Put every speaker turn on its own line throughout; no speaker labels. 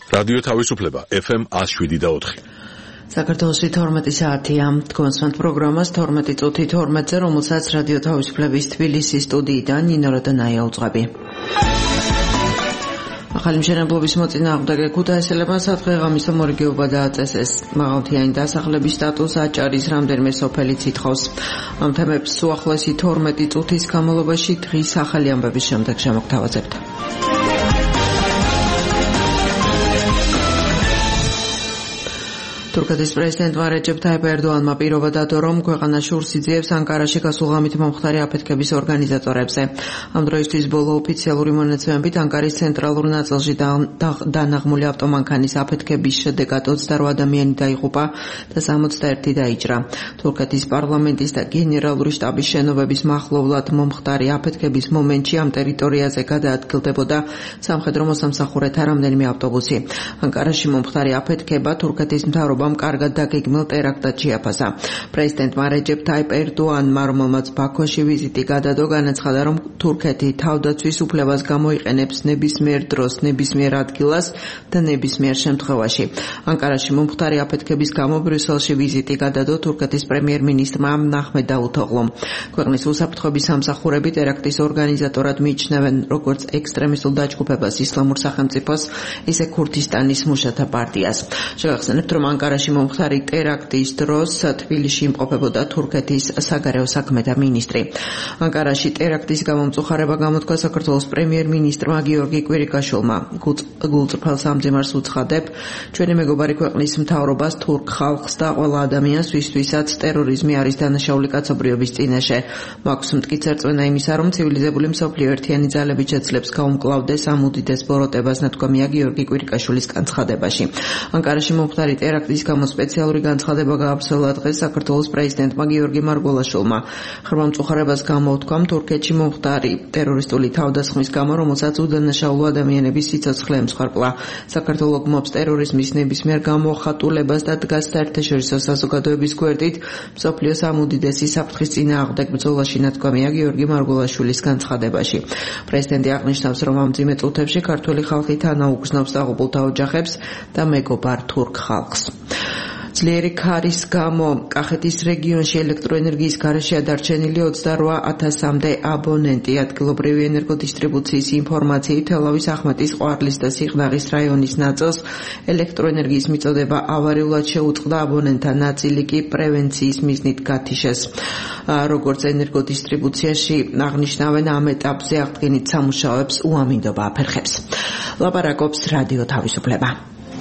რადიო თავისუფლება FM 107.4.
საქართველოში 12 საათია. თქვენსმენთ პროგრამას 12 წუთი 12-ზე, რომელსაც რადიო თავისუფლების თბილისის სტუდიიდან ნინო როდონაია უძღვები. ახალი მშენებლობის მოწინააღმდეგე ქუთაისელებმა სადღეღამისო მორიგეობა დააწესეს. მაღალმთიანი დასახლების სტატუსს აჭარის რამდენიმე სოფელიც ითხოვს. ამ თემებს უახლოესი 12 წუთის განმავლობაში დღის ახალი ამბების შემდეგ შემოგთავაზებთ. თურქეთის პრეზიდენტმა რეჯეფ ტაიპ ერდოანმა პირობა დადო, რომ ქვეყანა შურს იძიებს ანკარაში გასულღამით მომხდარი აფეთქების ორგანიზატორებზე. ამ დროისთვის ბოლო ოფიციალური მონაცემებით ანკარის ცენტრალურ ნაწილში დანაღმული ავტომანქანის აფეთქების შედეგად 28 ადამიანი დაიღუპა და 61 დაიჭრა. თურქეთის პარლამენტის და გენერალური შტაბის შენობების მახლობლად მომხდარი აფეთქების მომენტში ამ ტერიტორიაზე გადაადგილდებოდა სამხედრო მოსამსახურეთა რამდენიმე ავტობუსი. ანკარაში მომხდარი აფეთქება თურქეთის მთავრობამ კარგად დაგეგმილ ტერაქტად შეაფასა. პრეზიდენტმა რეჯეფ ტაიპ ერდოანმა, რომელმაც ბაქოში ვიზიტი გადადო, განაცხადა, რომ თურქეთი თავდაცვის უფლებას გამოიყენებს ნებისმიერ დროს, ნებისმიერ ადგილას და ნებისმიერ შემთხვევაში. ანკარაში მომხდარი აფეთქების გამო ბრიუსელში ვიზიტი გადადო თურქეთის პრემიერ-მინისტრმა აჰმედ დავუთოღლუმ. ქვეყნის უსაფრთხოების სამსახურები ტერაქტის ორგანიზატორად მიიჩნევენ როგორც ექსტრემისტულ დაჯგუფებას ისლამურ სახელმწიფოს, ისე ქურთისტანის მუშათა პარტიას. შევახსენებთ, რომ ანკარაში მომხდარი ტერაქტის დროს თბილისში იმყოფებოდა თურქეთის საგარეო საქმეთა მინისტრი. ანკარაში ტერაქტის გამომწუხარება გამოთქვა საქართველოს პრემიერ-მინისტრმა გიორგი კვირიკაშვილმა. გულწრფელ სამძიმარს უცხადებ ჩვენი მეგობარი ქვეყნის მთავრობას, თურქ ხალხს და ყველა ადამიანს, ვისთვისაც ტერორიზმი არის დანაშაული კაცობრიობის წინაშე. მაქვს მტკიცე რწმენა იმისა, რომ ცივილიზებული მსოფლიო ერთიანი ძალებით შეძლებს გაუმკლავდეს ამ უდიდეს ბოროტებას, ნათქვამია გიორგი კვირიკაშვილის განცხადებაში. ანკარაში მომხდარი ტერაქტის გამო სპეციალური განცხადება გააფრთხილა დღეს საქართველოს პრეზიდენტმა გიორგი მარგველაშვილმა. ხმამწუხარებას გამოთქვამ თურქეთში მომხდარი ტერორისტული თავდასხმის გამო, რომელსაც უდანაშაულო ადამიანების სიცოცხლე ემსხვერპლა. საქართველო გმობს ტერორიზმის ნებისმიერ გამოხატულებას და დგას საერთაშორისო საზოგადოების გვერდით მსოფლიოს ამ უდიდესი საფრთხის წინააღმდეგ ბრძოლაში, ნათქვამია გიორგი მარგველაშვილის განცხადებაში. პრეზიდენტი აღნიშნავს, რომ ამ მძიმე წუთებში ქართველი ხალხი თანაუგზნობს დაღუპულთა ოჯახებს და მეგობარ თურქ ხალხს. ძლიერი ქარის გამო კახეთის რეგიონში ელექტროენერგიის გარეშე დარჩენილი 28,000-მდე აბონენტი. ადგილობრივი ენერგოდისტრიბუციის ინფორმაციით, თელავის ახმეტის, ყვარლის და სიღნაღის რაიონის ნაწილს ელექტროენერგიის მიწოდება ავარიულად შეუწყდა, აბონენტთა ნაწილი კი პრევენციის მიზნით გათიშეს. როგორც ენერგოდისტრიბუციაში აღნიშნავენ, ამ ეტაპზე აღდგენით სამუშაოებს უამინდობა აფერხებს. ლაპარაკობს რადიო თავისუფლება.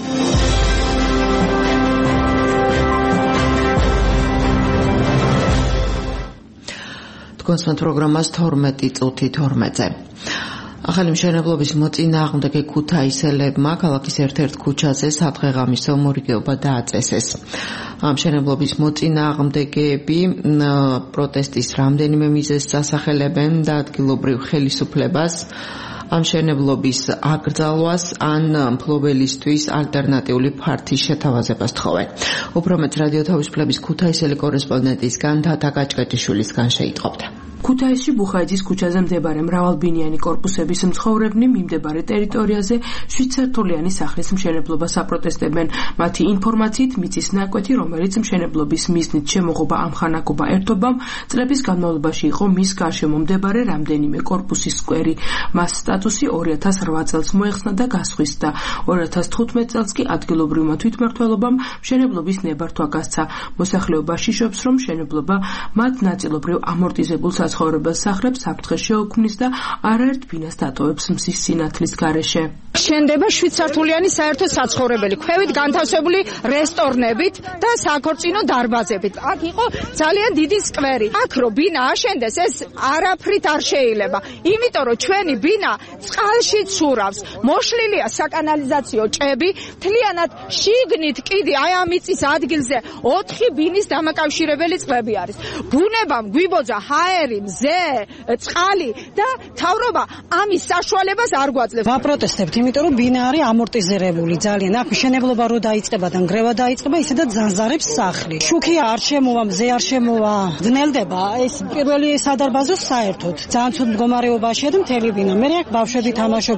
კონსმენთ პროგრამას 12 წუთი 12-ზე. ახალი მშენებლობის მოწინააღმდეგე ქუთაისელებმა ქალაქის ერთ-ერთ ქუჩაზე სადღეღამისო მორიგეობა დააწესეს. ამ მშენებლობის მოწინააღმდეგეები პროტესტის რამდენიმე მიზეზს ასახელებენ და ადგილობრივ ხელისუფლებას ამ მშენებლობის აკრძალვას ან მფლობელისთვის ალტერნატიული ფართის შეთავაზებას თხოვენ. უფრო მეტ რადიო თავისუფლების ქუთაისელი კორესპონდენტისგან თათა გაჭკაჭიშვილისგან შეიტყობთ.
ქუთაისში ბუხაიძის ქუჩაზე მდებარე მრავალბინიანი კორპუსების მცხოვრებნი მიმდებარე ტერიტორიაზე 7 სართულიანი სახლის მშენებლობას აპროტესტებენ. მათი ინფორმაციით, მიწის ნაკვეთი, რომელიც მშენებლობის მიზნით შემოღობა ამხანაგობა ერთობამ, წლების განმავლობაში იყო მის გარშემო მდებარე რამდენიმე კორპუსის სკვერი. მას სტატუსი 2008 წელს მოეხსნა და გასხვისდა. 2015 წელს კი ადგილობრივმა თვითმმართველობამ მშენებლობის ნებართვა გასცა. მოსახლეობა შიშობს, რომ მშენებლობა მათ ნაწილობრივ ამორტიზებულ საცხოვრებელ სახლებს საფრთხეს შეუქმნის და არაერთ ბინას დატოვებს მზის სინათლის გარეშე.
შენდება 7 სართულიანი საერთო საცხოვრებელი, ქვევით განთავსებული რესტორნებით და საქორწინო დარბაზებით. აქ იყო ძალიან დიდი სკვერი. აქ რო ბინა აშენდეს, ეს არაფრით არ შეიძლება. იმიტომ რომ ჩვენი ბინა წყალში ცურავს. მოშლილია საკანალიზაციო ჭები, მთლიანად შიგნით კიდი აი ამ მიწის ადგილზე 4 ბინის დამაკავშირებელი წყლები არის. ბუნებამ გვიბოძა ჰაერი, მზე, წყალი და თავრობა ამის საშუალებას არ გვაძლევს.
ვაპროტესტებთ, იმიტომ რომ ბინა არის ამორტიზირებული ძალიან. აქ მშენებლობა რო დაიწყება და ნგრევა დაიწყება, ისედაც ზანზარებს სახლი. შუქია არ შემოვა, მზე არ შემოვა. ძნელდება ეს პირველი სადარბაზო საერთოდ. ძალიან ცუდ მდგომარეობაშია და მთელი ბინა. მე აქ ბავშვები თამაშობენ.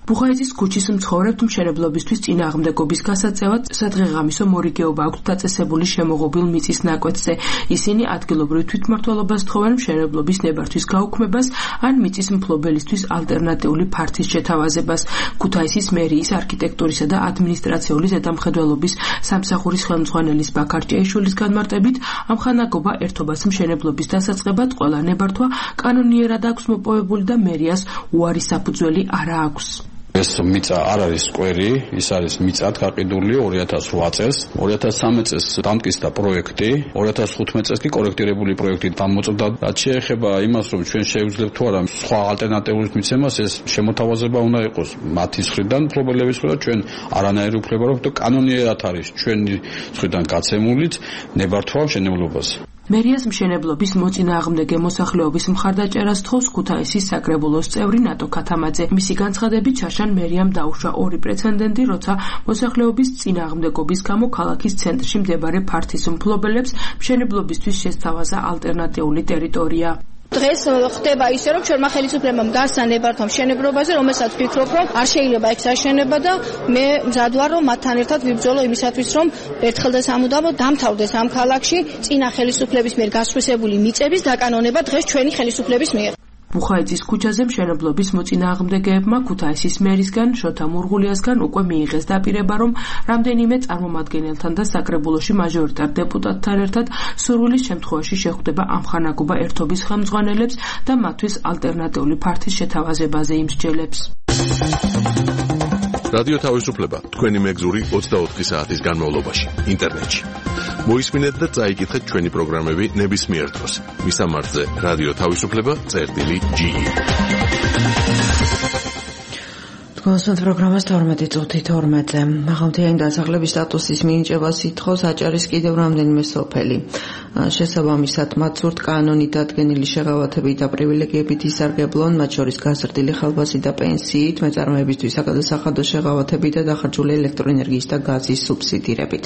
ბუხაიძის ქუჩის მცხოვრებთ მშენებლობისთვის წინააღმდეგობის გასაწევად სადღეღამისო მორიგეობა აქვთ დაწესებული შემოღობილ მიწის ნაკვეთზე. ისინი ადგილობრივ თვითმმართველობას თხოვენ მშენებლობის ნებართვის გაუქმებას ან მიწის მფლობელისთვის ალტერნატიული ფართის შეთავაზებას. ქუთაისის მერიის არქიტექტურისა და ადმინისტრაციული ზედამხედველობის სამსახურის ხელმძღვანელის ბაქარ ჭეიშვილის განმარტებით, ამხანაგობა ერთობას მშენებლობის დასაწყებად ყველა ნებართვა კანონიერად აქვს მოპოვებული და მერიას უარი საფუძველი არა აქვს.
ეს მიწა არ არის სკვერი, ის არის მიწად გაყიდული 2008 წელს. 2013 წელს დამტკიცდა პროექტი, 2015 წელს კი კორექტირებული პროექტი დამოწმდა. რაც შეეხება იმას, რომ ჩვენ შევძლებთ თუ არა სხვა ალტერნატიულის მიცემას, ეს შემოთავაზება უნდა იყოს მათი მხრიდან, მფლობელების მხრიდან, ჩვენ არანაირი უფლება არ აქვს და კანონიერად არის ჩვენი მხრიდან გაცემულიც ნებართვა მშენებლობას.
მერიას მშენებლობის მოწინააღმდეგე მოსახლეობის მხარდაჭერას თხოვს ქუთაისის საკრებულოს წევრი ნატო ქათამაძე. მისი განცხადებით, შაშან მერიამ დაუშვა 2 პრეცედენტი, როცა მოსახლეობის წინააღმდეგობის გამო ქალაქის ცენტრში მდებარე ფართის მფლობელებს მშენებლობისთვის შესთავაზა ალტერნატიული ტერიტორია.
დღეს ხდება ისე, რომ ჩვენმა ხელისუფლებამ გასცა ნებართვა მშენებლობაზე, რომელსაც ვფიქრობ, რომ არ შეიძლება იქ საშენება და მე მზად ვარ, რომ მათთან ერთად ვიბრძოლო იმისათვის, რომ ერთხელ და სამუდამოდ დამთავრდეს ამ ქალაქში წინა ხელისუფლების მიერ გასხვისებული მიწების დაკანონება დღეს ჩვენი ხელისუფლების მიერ.
ბუხაიძის ქუჩაზე მშენებლობის მოწინააღმდეგეებმა ქუთაისის მერისგან შოთა მურღულიასგან უკვე მიიღეს დაპირება, რომ რამდენიმე წარმომადგენელთან და საკრებულოში მაჟორიტარ დეპუტატთან ერთად სურვილის შემთხვევაში შეხვდება ამხანაგობა ერთობის ხელმძღვანელებს და მათთვის ალტერნატიული ფართის შეთავაზებაზე იმსჯელებს.
რადიო თავისუფლება თქვენი მეგზური 24 საათის განმავლობაში ინტერნეტში. მოისმინეთ და წაიკითხეთ ჩვენი პროგრამები ნებისმიერ დროს. მისამართზე რადიო თავისუფლება.ge.
კონსულტ პროგრამას 12 წუთი 12-ზე. მაღალმთიანი დასახლების სტატუსის მინიჭებას ითხოვს აჭარის კიდევ რამდენიმე სოფელი. შესაბამისად, მათ სურთ კანონით დადგენილი შეღავათებით და პრივილეგიებით ისარგებლონ, მათ შორის გაზრდილი ხალბასი და პენსიით, მეწარმეებისთვის საკადასახადო შეღავათებით და დახარჯული ელექტროენერგიის და გაზის სუბსიდირებით.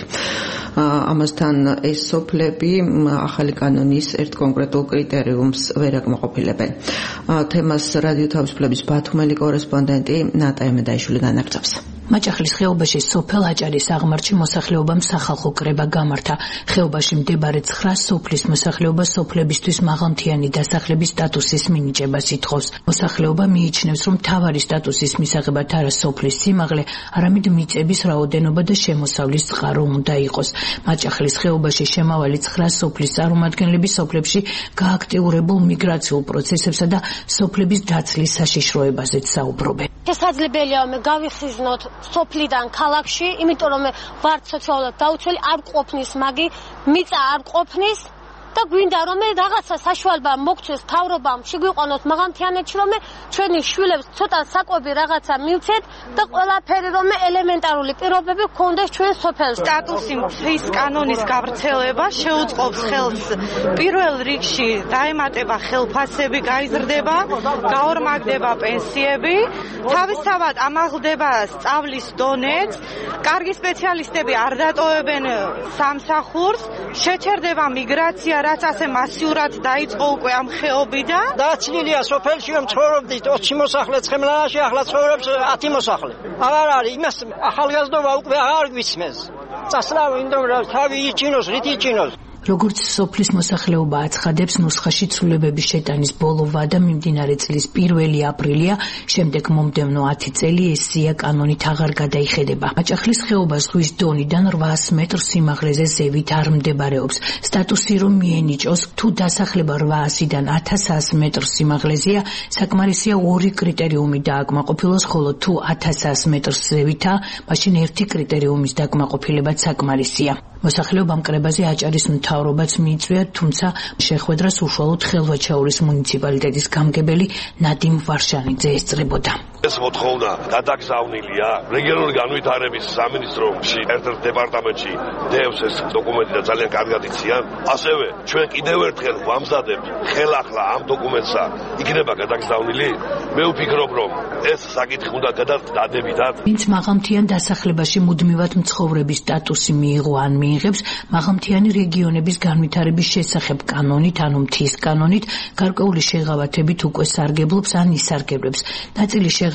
ამასთან ეს სოფლები ახალი კანონის ერთ კონკრეტულ კრიტერიუმს ვერ აკმაყოფილებენ. თემას რადიო თავისუფლების ბათუმელი კორესპონდენტი ნატა ემედაიშვილი განაგრძობს.
მაჭახლის ხეობაში სოფელ აჭარის აღმართში მოსახლეობამ სახალხო კრება გამართა. ხეობაში მდებარე 9 სოფლის მოსახლეობა სოფლებისთვის მაღალმთიანი დასახლების სტატუსის მინიჭებას ითხოვს. მოსახლეობა მიიჩნევს, რომ მთავარი სტატუსის მისაღებად არა სოფლის სიმაღლე, არამედ მიწების რაოდენობა და შემოსავლის წყარო უნდა იყოს. მაჭახლის ხეობაში შემავალი 9 სოფლის წარმომადგენლები სოფლებში გააქტიურებულ მიგრაციულ პროცესებსა და სოფლების დაცლის საშიშროებაზეც საუბრობენ.
შესაძლებელია მე გავიხიზნოთ სოფლიდან ქალაქში, იმიტომ რომ ვარ სოციალურად დაუცველი, არ ყოფნის მაგი, მიწა არ ყოფნის და გვინდა რომ რაღაცა საშუალება მოგცეს თავრობამ, შეგვიყვანოთ მაღალმთიანეთში, რომ ჩვენი შვილებს ცოტა საკვები რაღაცა მივცეთ და ყველაფერი რომ ელემენტარული პირობები გქონდეს ჩვენ სოფელს.
სტატუსის კანონის გავრცელება შეუწყობს ხელს პირველ რიგში დაემატება ხელფასები, გაიზრდება, გაორმაგდება პენსიები, თავისთავად ამაღლდება სწავლის დონეც, კარგი სპეციალისტები არ დატოვებენ სამსახურს, შეჩერდება მიგრაცია, რაც ასე მასიურად დაიწყო უკვე ამ ხეობიდან.
დაცლილია სოფელში რომ ცხოვრობდით 20 მოსახლე ცხემლანაში, ახლა ცხოვრობს 10 მოსახლე. აღარ არის იმას ახალგაზრდობა უკვე აღარ გვისმენს. წასვლავ ინდომ რა თავი იჩინოს, რით იჩინოს.
როგორც სოფლის მოსახლეობა აცხადებს, ნუსხაში ცვლილებების შეტანის ბოლო ვადა მიმდინარე წლის 1 აპრილია, შემდეგ მომდევნო 10 წელი ეს სია კანონით აღარ გადაიხედება. მაჭახლის ხეობა ზღვის დონიდან 800 მეტრ სიმაღლეზე ზევით არ მდებარეობს. სტატუსი რომ მიენიჭოს, თუ დასახლება 800-დან 1100 მეტრ სიმაღლეზეა, საკმარისია 2 კრიტერიუმი დააკმაყოფილოს, ხოლო თუ 1100 მეტრს ზევითა, მაშინ 1 კრიტერიუმის დაკმაყოფილებაც საკმარისია. მოსახლეობამ კრებაზე აჭარის მთავრობაც მიიწვია, თუმცა შეხვედრას უშუალოდ ხელვაჩაურის მუნიციპალიტეტის გამგებელი ნადიმ ვარშანიძე ესწრებოდა.
ეს მოთხოვნა გადაგზავნილია რეგიონული განვითარების სამინისტროში, ერთ-ერთ დეპარტამენტში დევს ეს დოკუმენტი და ძალიან კარგად იციან. ასევე ჩვენ კიდევ ერთხელ ვამზადებთ ხელახლა ამ დოკუმენტსა იქნება გადაგზავნილი. მე ვფიქრობ, რომ ეს საკითხი უნდა გადადადებითად.
ვინც მაღალმთიან დასახლებაში მუდმივად მცხოვრების სტატუსი მიიღო ან მიიღებს, მაღალმთიანი რეგიონების განვითარების შესახებ კანონით, ანუ მთის კანონით, გარკვეული შეღავათებით უკვე სარგებლობს ან ისარგებლებს. ნაწილი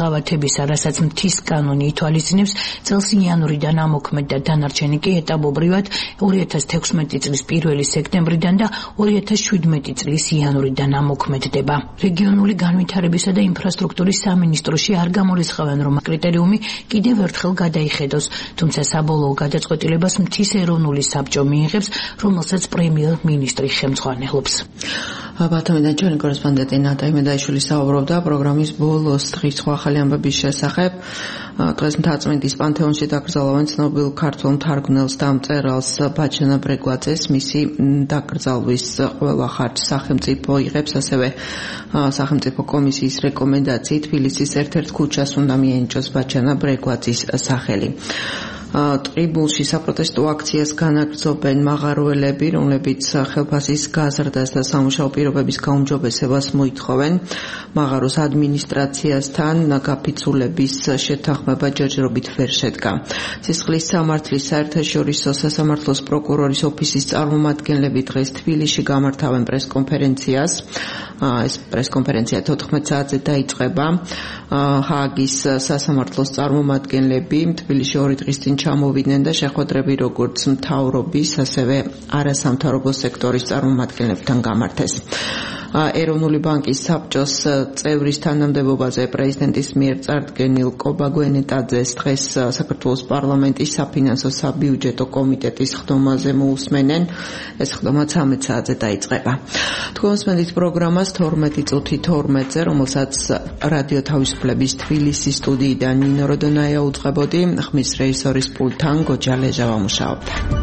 შეღავათებისა, რასაც მთის კანონი ითვალისწინებს, წელს იანვრიდან ამოქმედდა, დანარჩენი კი ეტაპობრივად 2016 წლის 1 სექტემბრიდან და 2017 წლის იანვრიდან ამოქმედდება. რეგიონული განვითარებისა და ინფრასტრუქტურის სამინისტროში არ გამორიცხავენ, რომ კრიტერიუმი კიდევ ერთხელ გადაიხედოს, თუმცა საბოლოო გადაწყვეტილებას მთის ეროვნული საბჭო მიიღებს, რომელსაც პრემიერ-მინისტრი ხელმძღვანელობს.
ბათუმიდან ჩვენი კორესპონდენტი ნატა იმედაიშვილი საუბრობდა პროგრამის ბოლოს დღის სხვა ახალი ამბების შესახებ. დღეს მთაწმინდის პანთეონში დაკრძალავენ ცნობილ ქართველ მთარგმნელს და მწერალს ბაჩანა ბრეგვაძეს. მისი დაკრძალვის ყველა ხარჯს სახელმწიფო იღებს, ასევე სახელმწიფო კომისიის რეკომენდაციით თბილისის ერთ-ერთ ქუჩას უნდა მიენიჭოს ბაჩანა ბრეგვაძის სახელი. ტყიბულში საპროტესტო აქციას განაგრძობენ მაღაროელები, რომლებიც ხელფასის გაზრდას და სამუშაო პირობების გაუმჯობესებას მოითხოვენ. მაღაროს ადმინისტრაციასთან გაფიცულების შეთანხმება ჯერჯერობით ვერ შედგა. სისხლის სამართლის საერთაშორისო სასამართლოს პროკურორის ოფისის წარმომადგენლები დღეს თბილისში გამართავენ პრესკონფერენციას. ეს პრესკონფერენცია 14 საათზე დაიწყება. ჰააგის სასამართლოს წარმომადგენლები თბილისში 2 დღის წინ ჩამოვიდნენ და შეხვედრები როგორც მთავრობის, ასევე არასამთავრობო სექტორის წარმომადგენლებთან გამართეს. ეროვნული ბანკის საბჭოს წევრის თანამდებობაზე პრეზიდენტის მიერ წარდგენილ კობა გვენეტაძეს დღეს საქართველოს პარლამენტის საფინანსო საბიუჯეტო კომიტეტის ხდომაზე მოусმენენ. ეს ხდომა 13 საათზე დაიწყება. თქვენ მოსმენთ პროგრამას 12 წუთი 12-ზე, რომელსაც რადიო თავისუფლების თბილისის სტუდიიდან ნინო როდონაია უძღვებოდი, ხმის რეჟისორის პულტთან გოჯა ლეჟავა მუშაობდა.